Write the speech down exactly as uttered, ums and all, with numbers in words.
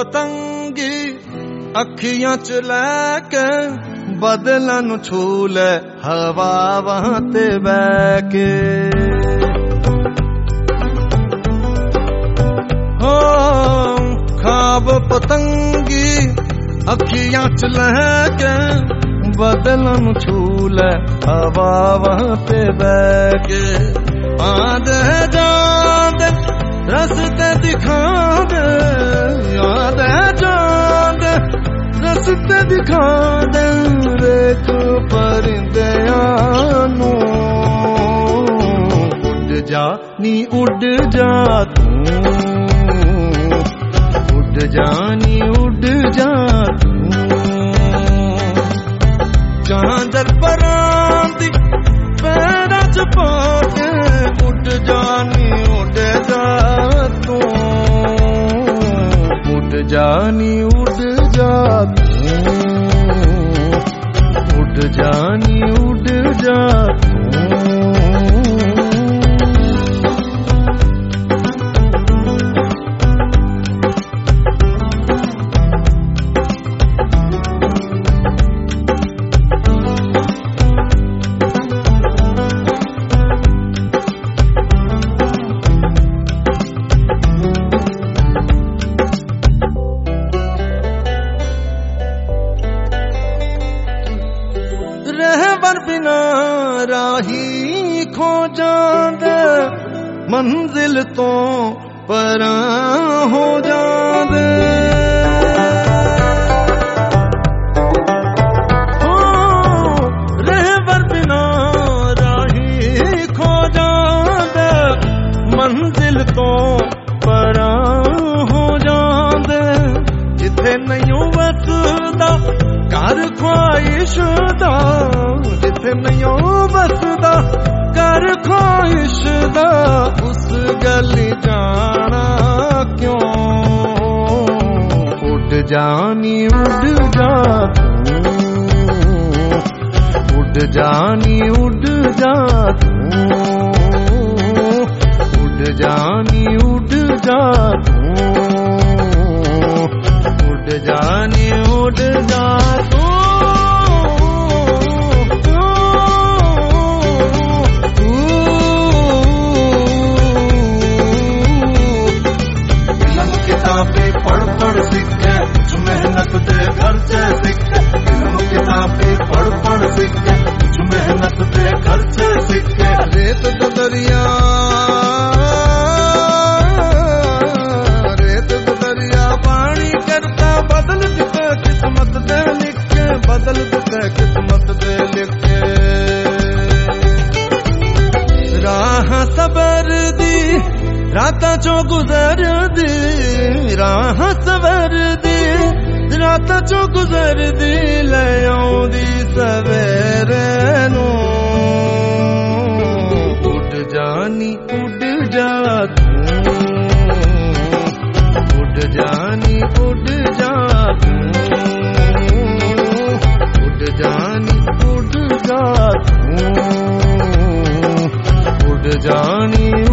पतंगी अखियां च लैके बदलां नूं छू ले हवावां ते बह के। हो ख्वाब पतंगी अखियां च लैके बदलां नूं छू ले हवावां ते बह के। आंदे जांदे रस्ते दिखा दे, आंदे जांदे रस्ते दिखा दे, रेख परिंदियां नूं। उड़ जा नी उड़ जा तू, उड़ जा नी उड़ जा तू। चांदर परां दी पैरां च पाके उड़ जा नी उड़ जा तू, उड़ जा नी उड़ जा तू, उड़ जा नी उड़ जा तू। रहबर बिना राही खो जांदे, मंजिल तो परां हो जांदे। हो रहबर बिना राही खो जांदे, मंजिल तो परां हो जांदे। जिथे नहीं वसदा कर ख्वाहिश दा, जिथे नहीं बसदा कर ख्वाहिश दा, उस गली जाना क्यों। उड़ जा नी उड़ जा तू, उड़ जा नी उड़ जा तू, उड़ जा नी उड़ जा तू, उड़ जा नी उड़ जा तू। किताबें पढ़ पढ़ सीखे, कुछ मेहनत दे खर्चे सीखे। किताबें पढ़ पढ़ सीखे, कुछ मेहनत दे खर्चे सीखे। रेत दा दरिया, रेत दा दरिया पानी करता बदल दिते किस्मत दे लिखे, बदल दिते किस्मत दे लिखे। राह सबर दी रातां चो गुजर दी, राह सबर दी रातां चो गुजर दी, ले आउंदी सवेरे नूं। उड़ जा नी उड़ जा तू, उड़ जा नी उड़ जा तू, उड़ जा नी उड़ जा तू, उड़ जा नी